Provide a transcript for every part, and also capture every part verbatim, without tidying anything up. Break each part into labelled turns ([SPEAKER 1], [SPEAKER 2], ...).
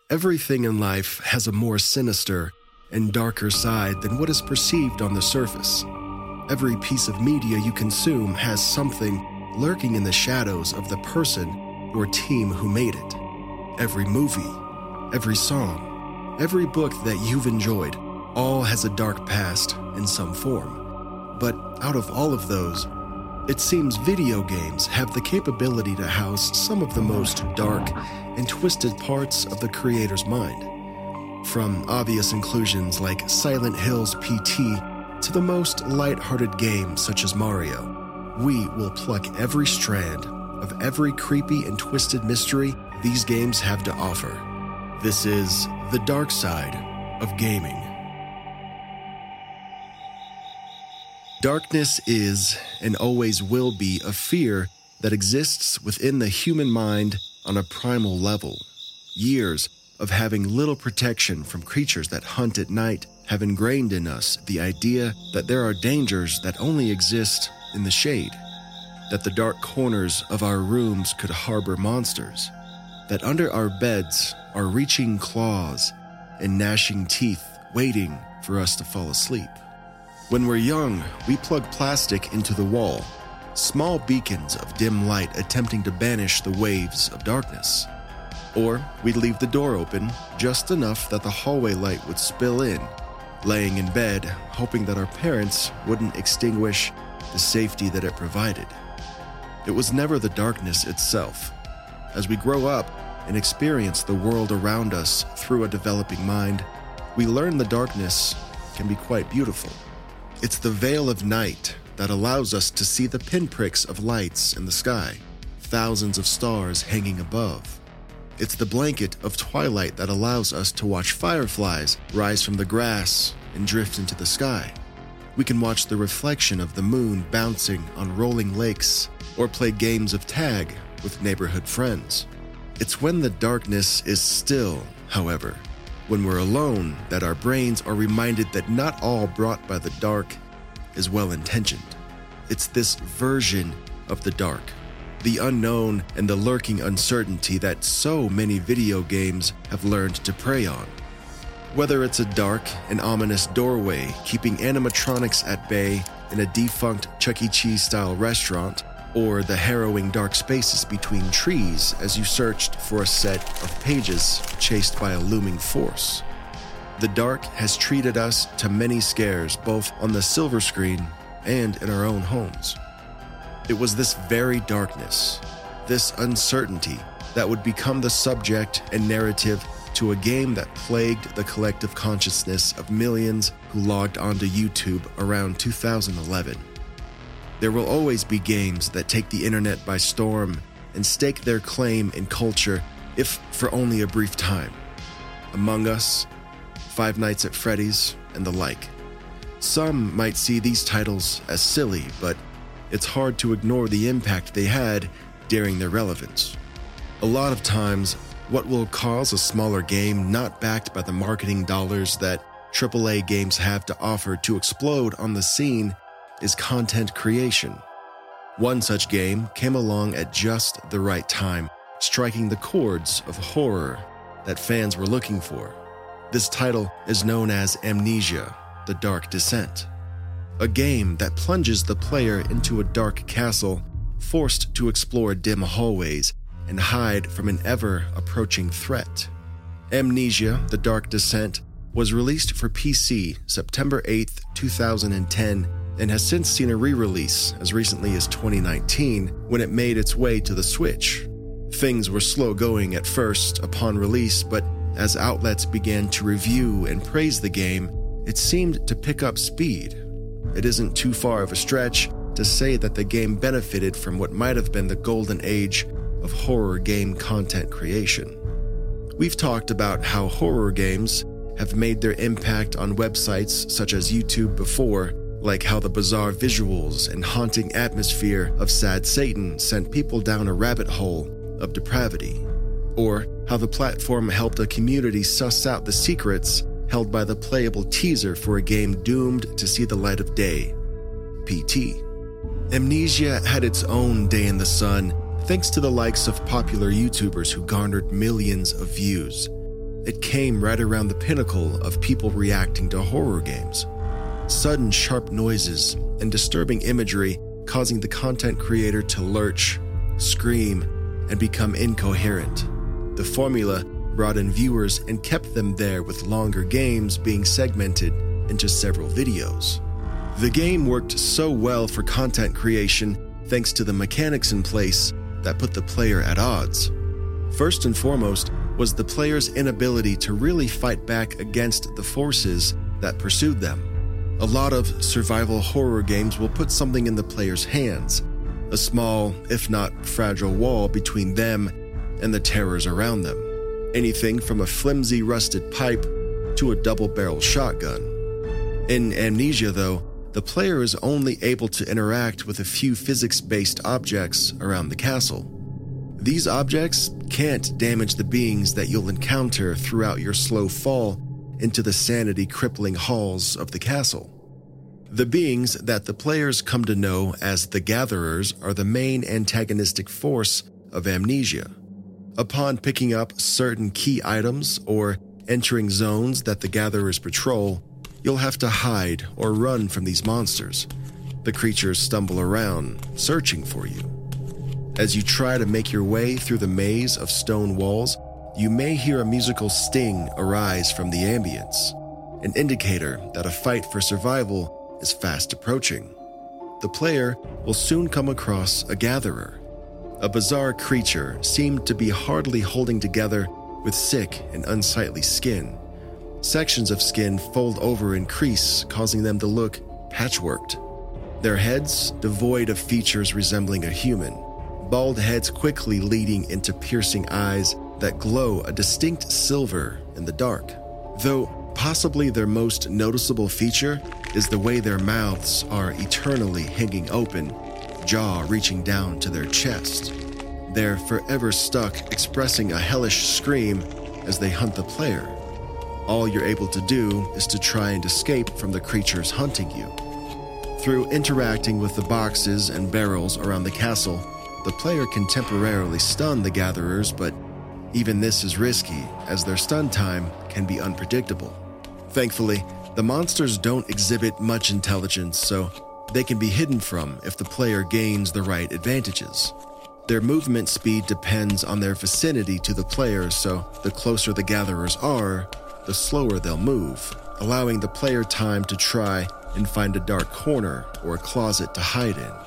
[SPEAKER 1] Everything in life has a more sinister and darker side than what is perceived on the surface. Every piece of media you consume has something lurking in the shadows of the person or team who made it. Every movie, every song, every book that you've enjoyed, all has a dark past in some form. But out of all of those, it seems video games have the capability to house some of the most dark and twisted parts of the creator's mind. From obvious inclusions like Silent Hills P T to the most light-hearted games such as Mario, we will pluck every strand of every creepy and twisted mystery these games have to offer. This is the dark side of gaming. Darkness is, and always will be, a fear that exists within the human mind on a primal level. Years of having little protection from creatures that hunt at night have ingrained in us the idea that there are dangers that only exist in the shade, that the dark corners of our rooms could harbor monsters, that under our beds are reaching claws and gnashing teeth waiting for us to fall asleep. When we're young, we plug plastic into the wall, small beacons of dim light attempting to banish the waves of darkness. Or we'd leave the door open just enough that the hallway light would spill in, laying in bed, hoping that our parents wouldn't extinguish the safety that it provided. It was never the darkness itself. As we grow up and experience the world around us through a developing mind, we learn the darkness can be quite beautiful. It's the veil of night that allows us to see the pinpricks of lights in the sky, thousands of stars hanging above. It's the blanket of twilight that allows us to watch fireflies rise from the grass and drift into the sky. We can watch the reflection of the moon bouncing on rolling lakes or play games of tag with neighborhood friends. It's when the darkness is still, however, when we're alone, that our brains are reminded that not all brought by the dark is well-intentioned. It's this version of the dark, the unknown and the lurking uncertainty that so many video games have learned to prey on. Whether it's a dark and ominous doorway keeping animatronics at bay in a defunct Chuck E. Cheese-style restaurant, or the harrowing dark spaces between trees as you searched for a set of pages chased by a looming force. The dark has treated us to many scares both on the silver screen and in our own homes. It was this very darkness, this uncertainty, that would become the subject and narrative to a game that plagued the collective consciousness of millions who logged onto YouTube around two thousand eleven. There will always be games that take the internet by storm and stake their claim in culture, if for only a brief time. Among Us, Five Nights at Freddy's, and the like. Some might see these titles as silly, but it's hard to ignore the impact they had during their relevance. A lot of times, what will cause a smaller game not backed by the marketing dollars that triple A games have to offer to explode on the scene is content creation. One such game came along at just the right time, striking the chords of horror that fans were looking for. This title is known as Amnesia: The Dark Descent, a game that plunges the player into a dark castle, forced to explore dim hallways and hide from an ever-approaching threat. Amnesia: The Dark Descent was released for P C September eighth, two thousand ten, and has since seen a re-release as recently as twenty nineteen when it made its way to the Switch. Things were slow going at first upon release, but as outlets began to review and praise the game, it seemed to pick up speed. It isn't too far of a stretch to say that the game benefited from what might have been the golden age of horror game content creation. We've talked about how horror games have made their impact on websites such as YouTube before, like how the bizarre visuals and haunting atmosphere of Sad Satan sent people down a rabbit hole of depravity, or how the platform helped a community suss out the secrets held by the playable teaser for a game doomed to see the light of day, P T. Amnesia had its own day in the sun thanks to the likes of popular YouTubers who garnered millions of views. it came right around the pinnacle of people reacting to horror games. Sudden sharp noises and disturbing imagery causing the content creator to lurch, scream, and become incoherent. The formula brought in viewers and kept them there, with longer games being segmented into several videos. The game worked so well for content creation thanks to the mechanics in place that put the player at odds. First and foremost was the player's inability to really fight back against the forces that pursued them. A lot of survival horror games will put something in the player's hands, a small, if not fragile wall between them and the terrors around them. Anything from a flimsy rusted pipe to a double-barrel shotgun. In Amnesia, though, the player is only able to interact with a few physics-based objects around the castle. These objects can't damage the beings that you'll encounter throughout your slow fall into the sanity-crippling halls of the castle. The beings that the players come to know as the Gatherers are the main antagonistic force of Amnesia. Upon picking up certain key items or entering zones that the Gatherers patrol, you'll have to hide or run from these monsters. The creatures stumble around, searching for you. As you try to make your way through the maze of stone walls, you may hear a musical sting arise from the ambience, an indicator that a fight for survival is fast approaching. The player will soon come across a Gatherer. A bizarre creature seemed to be hardly holding together with sick and unsightly skin. Sections of skin fold over and crease, causing them to look patchworked. Their heads devoid of features resembling a human, bald heads quickly leading into piercing eyes that glow a distinct silver in the dark. Though possibly their most noticeable feature is the way their mouths are eternally hanging open, jaw reaching down to their chest. They're forever stuck expressing a hellish scream as they hunt the player. All you're able to do is to try and escape from the creatures hunting you. Through interacting with the boxes and barrels around the castle, the player can temporarily stun the Gatherers, but even this is risky, as their stun time can be unpredictable. Thankfully, the monsters don't exhibit much intelligence, so they can be hidden from if the player gains the right advantages. Their movement speed depends on their vicinity to the player, so the closer the Gatherers are, the slower they'll move, allowing the player time to try and find a dark corner or a closet to hide in.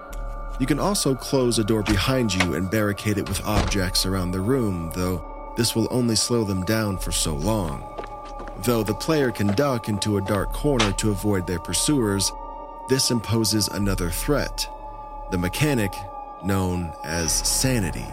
[SPEAKER 1] You can also close a door behind you and barricade it with objects around the room, though this will only slow them down for so long. Though the player can duck into a dark corner to avoid their pursuers, this imposes another threat, the mechanic known as sanity.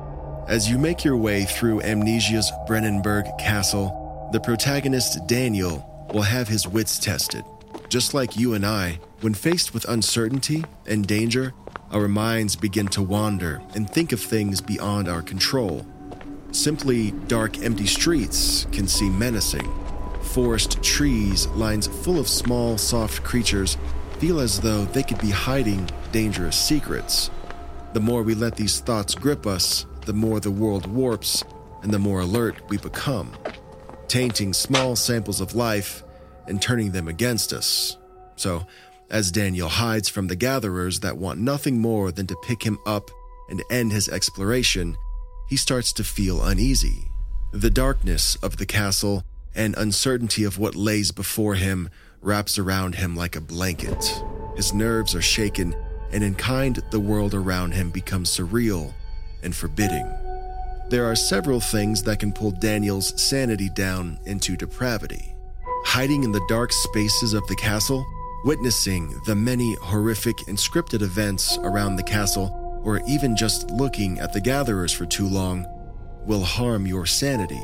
[SPEAKER 1] As you make your way through Amnesia's Brennenburg Castle, the protagonist Daniel will have his wits tested. Just like you and I, when faced with uncertainty and danger, our minds begin to wander and think of things beyond our control. Simply dark, empty streets can seem menacing. Forest trees, lines full of small, soft creatures, feel as though they could be hiding dangerous secrets. The more we let these thoughts grip us, the more the world warps and the more alert we become, tainting small samples of life and turning them against us. So, as Daniel hides from the Gatherers that want nothing more than to pick him up and end his exploration, he starts to feel uneasy. The darkness of the castle and uncertainty of what lays before him wraps around him like a blanket. His nerves are shaken, and in kind, the world around him becomes surreal and forbidding. There are several things that can pull Daniel's sanity down into depravity. Hiding in the dark spaces of the castle, witnessing the many horrific and scripted events around the castle, or even just looking at the Gatherers for too long, will harm your sanity.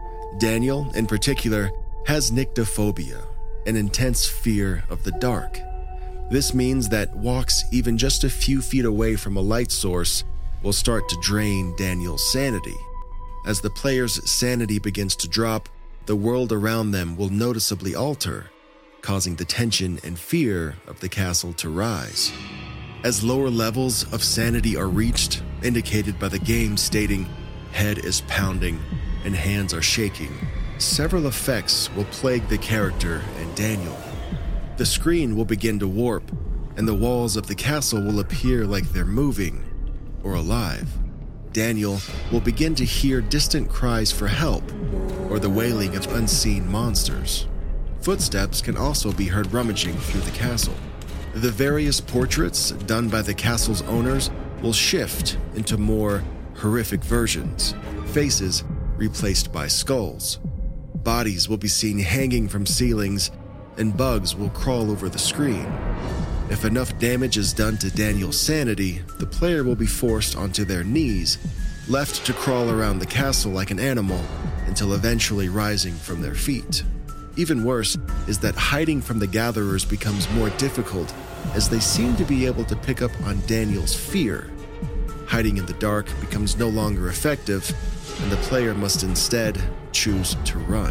[SPEAKER 1] Daniel, in particular, has nyctophobia, an intense fear of the dark. This means that walks even just a few feet away from a light source will start to drain Daniel's sanity. As the player's sanity begins to drop, the world around them will noticeably alter, causing the tension and fear of the castle to rise. As lower levels of sanity are reached, indicated by the game stating, "Head is pounding and hands are shaking," several effects will plague the character and Daniel. The screen will begin to warp, and the walls of the castle will appear like they're moving or alive. Daniel will begin to hear distant cries for help or the wailing of unseen monsters. Footsteps can also be heard rummaging through the castle. The various portraits done by the castle's owners will shift into more horrific versions, faces replaced by skulls. Bodies will be seen hanging from ceilings, and bugs will crawl over the screen. If enough damage is done to Daniel's sanity, the player will be forced onto their knees, left to crawl around the castle like an animal until eventually rising from their feet. Even worse is that hiding from the gatherers becomes more difficult, as they seem to be able to pick up on Daniel's fear. Hiding in the dark becomes no longer effective, and the player must instead choose to run.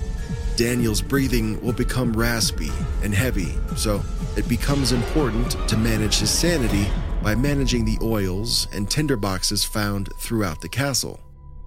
[SPEAKER 1] Daniel's breathing will become raspy and heavy, so it becomes important to manage his sanity by managing the oils and tinderboxes found throughout the castle.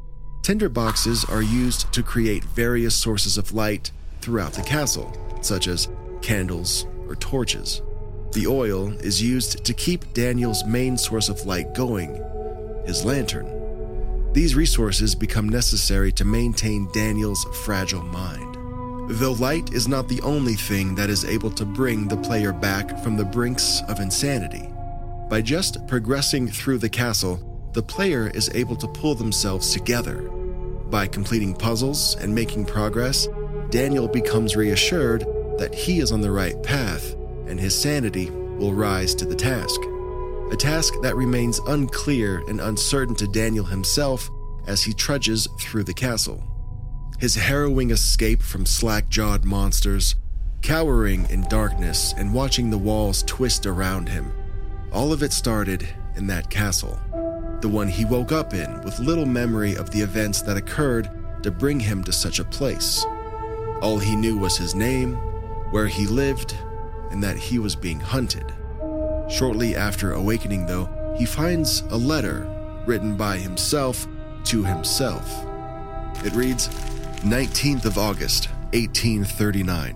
[SPEAKER 1] Tinderboxes are used to create various sources of light throughout the castle, such as candles or torches. The oil is used to keep Daniel's main source of light going, his lantern. These resources become necessary to maintain Daniel's fragile mind. Though light is not the only thing that is able to bring the player back from the brinks of insanity. By just progressing through the castle, the player is able to pull themselves together. By completing puzzles and making progress, Daniel becomes reassured that he is on the right path, and his sanity will rise to the task. A task that remains unclear and uncertain to Daniel himself as he trudges through the castle. His harrowing escape from slack-jawed monsters, cowering in darkness and watching the walls twist around him. All of it started in that castle, the one he woke up in with little memory of the events that occurred to bring him to such a place. All he knew was his name, where he lived, and that he was being hunted. Shortly after awakening, though, he finds a letter written by himself to himself. It reads, nineteenth of August, eighteen thirty-nine.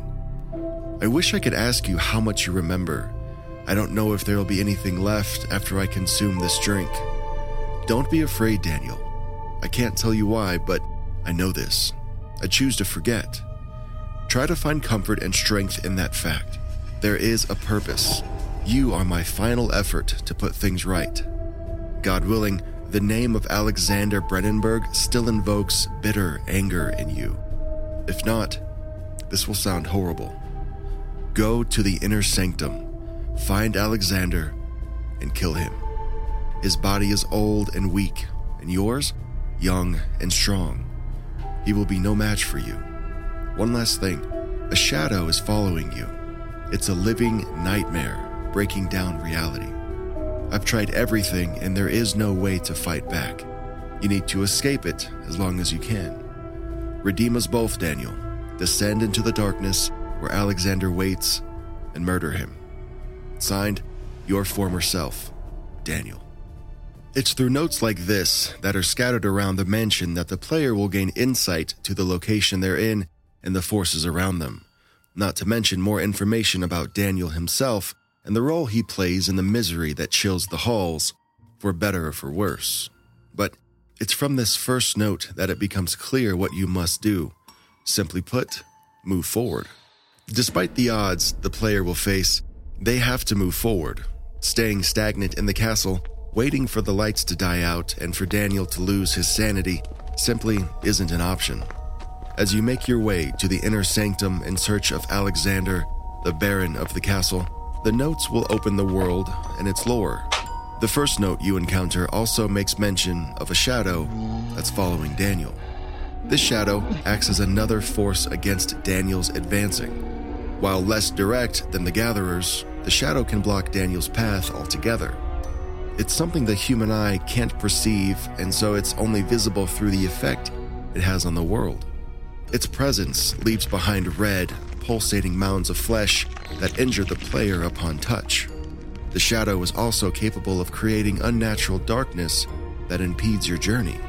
[SPEAKER 1] I wish I could ask you how much you remember. I don't know if there will be anything left after I consume this drink. Don't be afraid, Daniel. I can't tell you why, but I know this. I choose to forget. Try to find comfort and strength in that fact. There is a purpose. You are my final effort to put things right. God willing, the name of Alexander Brennenberg still invokes bitter anger in you. If not, this will sound horrible. Go to the inner sanctum, find Alexander, and kill him. His body is old and weak, and yours, young and strong. He will be no match for you. One last thing, a shadow is following you. It's a living nightmare breaking down reality. I've tried everything, and there is no way to fight back. You need to escape it as long as you can. Redeem us both, Daniel. Descend into the darkness where Alexander waits and murder him. Signed, your former self, Daniel. It's through notes like this that are scattered around the mansion that the player will gain insight to the location they're in and the forces around them, not to mention more information about Daniel himself and the role he plays in the misery that chills the halls, for better or for worse. But it's from this first note that it becomes clear what you must do. Simply put, move forward. Despite the odds the player will face, they have to move forward. Staying stagnant in the castle, waiting for the lights to die out and for Daniel to lose his sanity simply isn't an option. As you make your way to the inner sanctum in search of Alexander, the Baron of the castle, the notes will open the world and its lore. The first note you encounter also makes mention of a shadow that's following Daniel. This shadow acts as another force against Daniel's advancing. While less direct than the gatherers, the shadow can block Daniel's path altogether. It's something the human eye can't perceive, and so it's only visible through the effect it has on the world. Its presence leaves behind red, pulsating mounds of flesh that injure the player upon touch. The shadow is also capable of creating unnatural darkness that impedes your journey.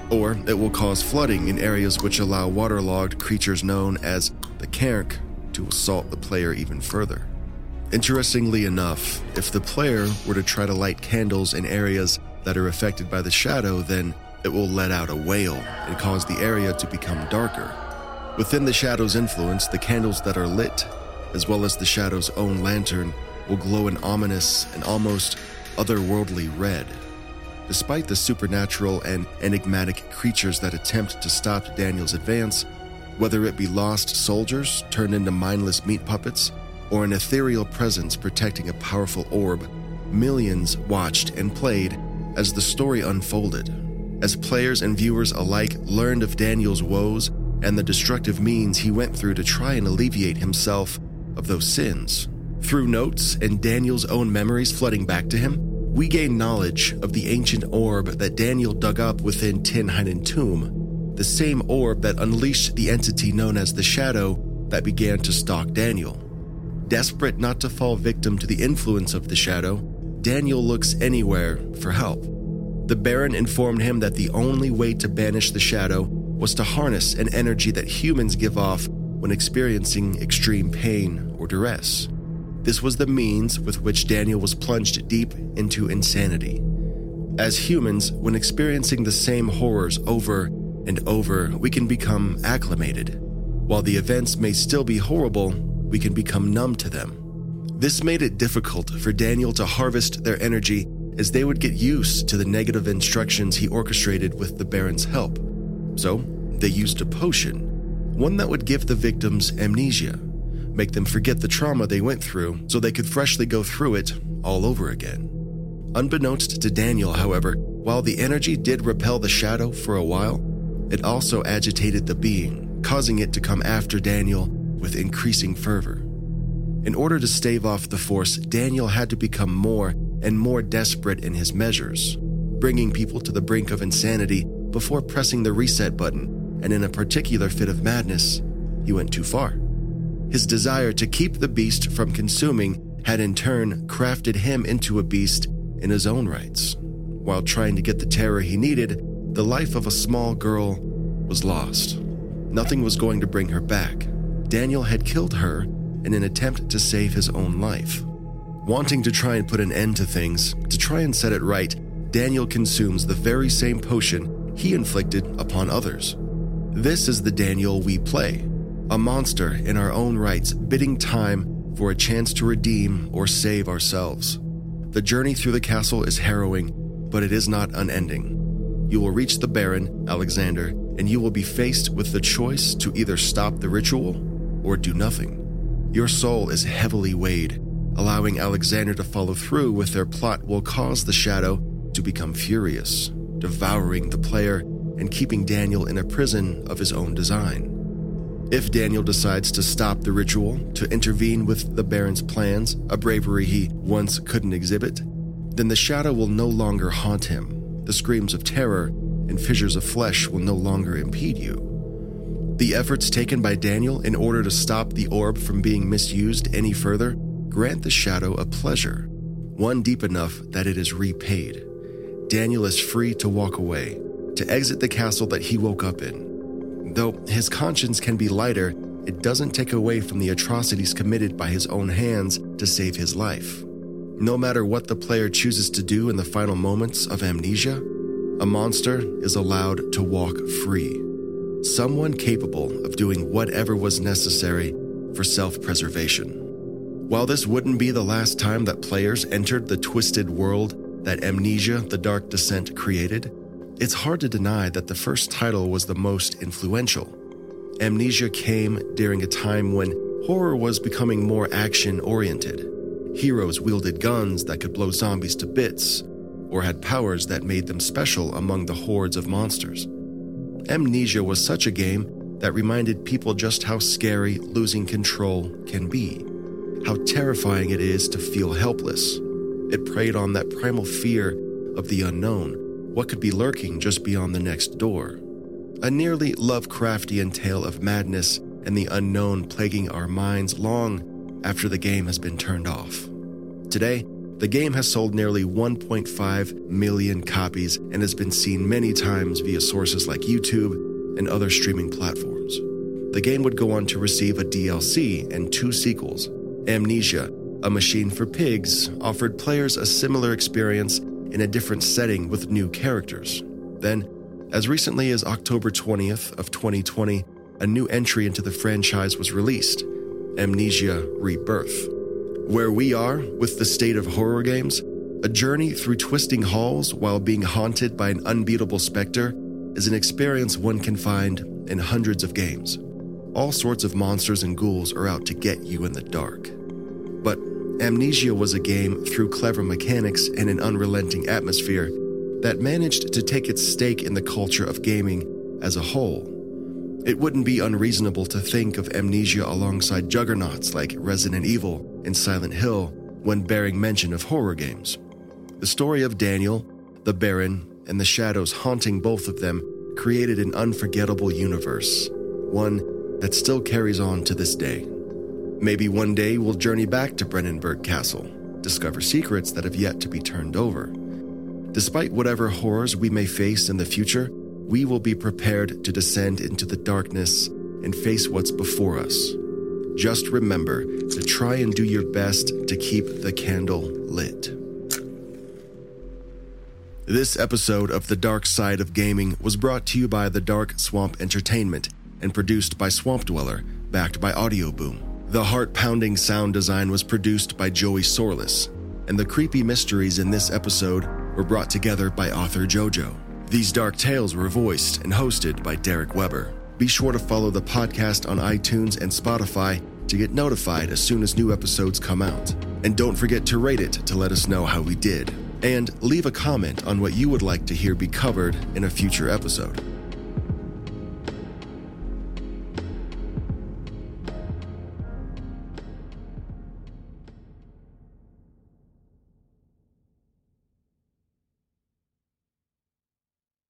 [SPEAKER 1] or it will cause flooding in areas which allow waterlogged creatures known as the Cairn to assault the player even further. Interestingly enough, if the player were to try to light candles in areas that are affected by the shadow, then it will let out a wail and cause the area to become darker. Within the shadow's influence, the candles that are lit, as well as the shadow's own lantern, will glow an ominous and almost otherworldly red. Despite the supernatural and enigmatic creatures that attempt to stop Daniel's advance, whether it be lost soldiers turned into mindless meat puppets, or an ethereal presence protecting a powerful orb, millions watched and played as the story unfolded, as players and viewers alike learned of Daniel's woes and the destructive means he went through to try and alleviate himself of those sins. Through notes and Daniel's own memories flooding back to him, we gain knowledge of the ancient orb that Daniel dug up within Tinhainen Tomb, the same orb that unleashed the entity known as the Shadow that began to stalk Daniel. Desperate not to fall victim to the influence of the Shadow, Daniel looks anywhere for help. The Baron informed him that the only way to banish the Shadow was to harness an energy that humans give off when experiencing extreme pain or duress. This was the means with which Daniel was plunged deep into insanity. As humans, when experiencing the same horrors over and over, we can become acclimated. While the events may still be horrible, we can become numb to them. This made it difficult for Daniel to harvest their energy, as they would get used to the negative instructions he orchestrated with the Baron's help. So, they used a potion, one that would give the victims amnesia, make them forget the trauma they went through so they could freshly go through it all over again. Unbeknownst to Daniel, however, while the energy did repel the Shadow for a while, it also agitated the being, causing it to come after Daniel with increasing fervor. In order to stave off the force, Daniel had to become more and more desperate in his measures, bringing people to the brink of insanity before pressing the reset button, and in a particular fit of madness, he went too far. His desire to keep the beast from consuming had in turn crafted him into a beast in his own rights. While trying to get the terror he needed, the life of a small girl was lost. Nothing was going to bring her back. Daniel had killed her in an attempt to save his own life. Wanting to try and put an end to things, to try and set it right, Daniel consumes the very same potion he inflicted upon others. This is the Daniel we play, a monster in our own rights, bidding time for a chance to redeem or save ourselves. The journey through the castle is harrowing, but it is not unending. You will reach the Baron, Alexander, and you will be faced with the choice to either stop the ritual or do nothing. Your soul is heavily weighed. Allowing Alexander to follow through with their plot will cause the Shadow to become furious, devouring the player and keeping Daniel in a prison of his own design. If Daniel decides to stop the ritual, to intervene with the Baron's plans, a bravery he once couldn't exhibit, then the Shadow will no longer haunt him. The screams of terror and fissures of flesh will no longer impede you. The efforts taken by Daniel in order to stop the orb from being misused any further grant the Shadow a pleasure, one deep enough that it is repaid. Daniel is free to walk away, to exit the castle that he woke up in. Though his conscience can be lighter, it doesn't take away from the atrocities committed by his own hands to save his life. No matter what the player chooses to do in the final moments of amnesia, a monster is allowed to walk free. Someone capable of doing whatever was necessary for self-preservation. While this wouldn't be the last time that players entered the twisted world that Amnesia: The Dark Descent created, it's hard to deny that the first title was the most influential. Amnesia came during a time when horror was becoming more action-oriented. Heroes wielded guns that could blow zombies to bits, or had powers that made them special among the hordes of monsters. Amnesia was such a game that reminded people just how scary losing control can be, how terrifying it is to feel helpless. It preyed on that primal fear of the unknown, what could be lurking just beyond the next door. A nearly Lovecraftian tale of madness and the unknown plaguing our minds long after the game has been turned off. Today, The game has sold nearly one point five million copies and has been seen many times via sources like YouTube and other streaming platforms. The game would go on to receive a D L C and two sequels. Amnesia, A Machine for Pigs, offered players a similar experience in a different setting with new characters. Then, as recently as October twentieth of twenty twenty, a new entry into the franchise was released, Amnesia Rebirth. Where we are with the state of horror games, a journey through twisting halls while being haunted by an unbeatable specter is an experience one can find in hundreds of games. All sorts of monsters and ghouls are out to get you in the dark. But Amnesia was a game through clever mechanics and an unrelenting atmosphere that managed to take its stake in the culture of gaming as a whole. It wouldn't be unreasonable to think of Amnesia alongside juggernauts like Resident Evil and Silent Hill when bearing mention of horror games. The story of Daniel, the Baron, and the shadows haunting both of them created an unforgettable universe, one that still carries on to this day. Maybe one day we'll journey back to Brennenburg Castle, discover secrets that have yet to be turned over. Despite whatever horrors we may face in the future, we will be prepared to descend into the darkness and face what's before us. Just remember to try and do your best to keep the candle lit. This episode of The Dark Side of Gaming was brought to you by The Dark Swamp Entertainment and produced by Swamp Dweller, backed by Audioboom. The heart-pounding sound design was produced by Joey Sorless, and the creepy mysteries in this episode were brought together by author JoJo. These dark tales were voiced and hosted by Derek Weber. Be sure to follow the podcast on iTunes and Spotify to get notified as soon as new episodes come out. And don't forget to rate it to let us know how we did. And leave a comment on what you would like to hear be covered in a future episode.